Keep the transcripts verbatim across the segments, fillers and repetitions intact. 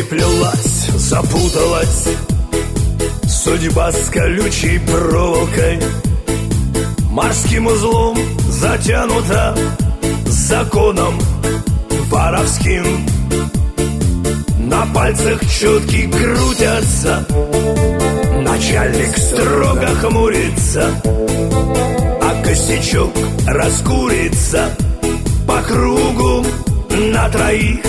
переплелась, запуталась судьба с колючей проволокой, морским узлом затянута законом воровским. На пальцах четки крутятся, начальник строго хмурится, а косячок раскурится по кругу на троих.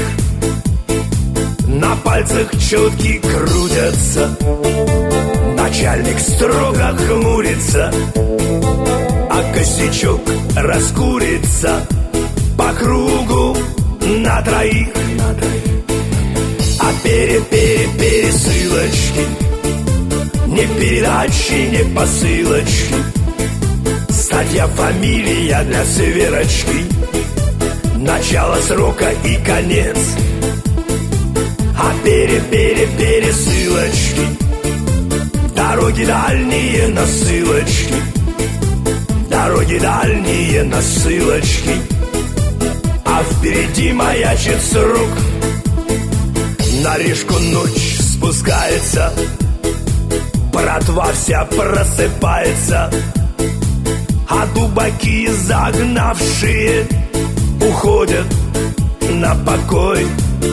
На пальцах четки крутятся, начальник строго хмурится, а косячок раскурится по кругу на троих. А пере-пере-пересылочки, ни передачи, ни посылочки, статья, фамилия для сверочки, начало срока и конец. А пере-пере-пересылочки, дороги дальние на ссылочки, дороги дальние на ссылочки, а впереди маячит срок. На Рижку ночь спускается, братва вся просыпается, а дубаки загнавшие уходят на покой.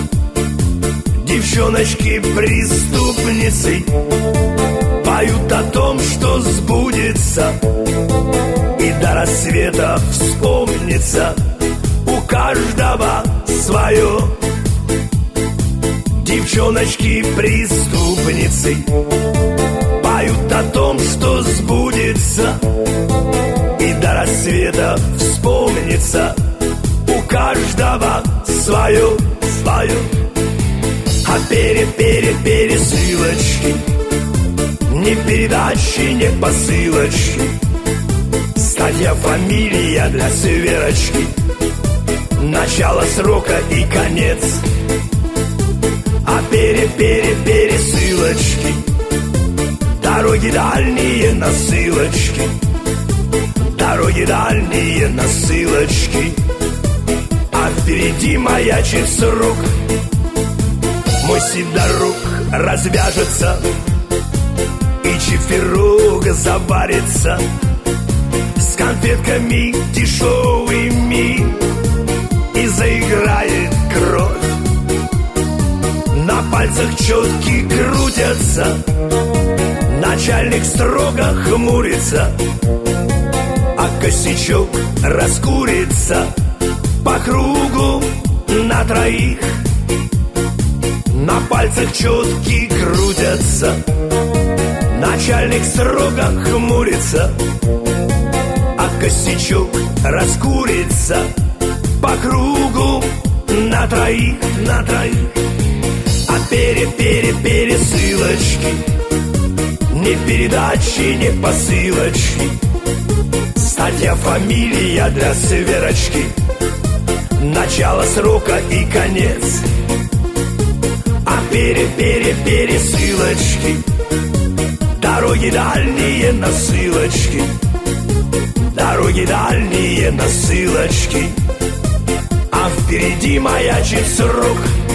Девчоночки-преступницы поют о том, что сбудется, и до рассвета вспомнится у каждого свое. Девчоночки-преступницы поют о том, что сбудется, и до рассвета вспомнится у каждого свое, свое. А пере-пере-пересылочки, ни передачи, ни посылочки, статья, фамилия для сверочки, начало срока и конец. А пере-пере-пересылочки, дороги дальние на ссылочки, дороги дальние на ссылочки, а впереди маячит срок. Мой сидорок развяжется, и чиферок заварится с конфетками дешевыми, и заиграет кровь. На пальцах четки крутятся, начальник строго хмурится, а косячок раскурится по кругу на троих. На пальцах четки крутятся, начальник строго хмурится, а косячок раскурится по кругу на троих, на троих. А пере-пере-пересылочки, ни передачи, ни посылочки, статья, фамилия для сверочки, начало срока и конец. А пере-пере-пересылочки, дороги дальние на ссылочки, дороги дальние на ссылочки, а впереди маячит срок.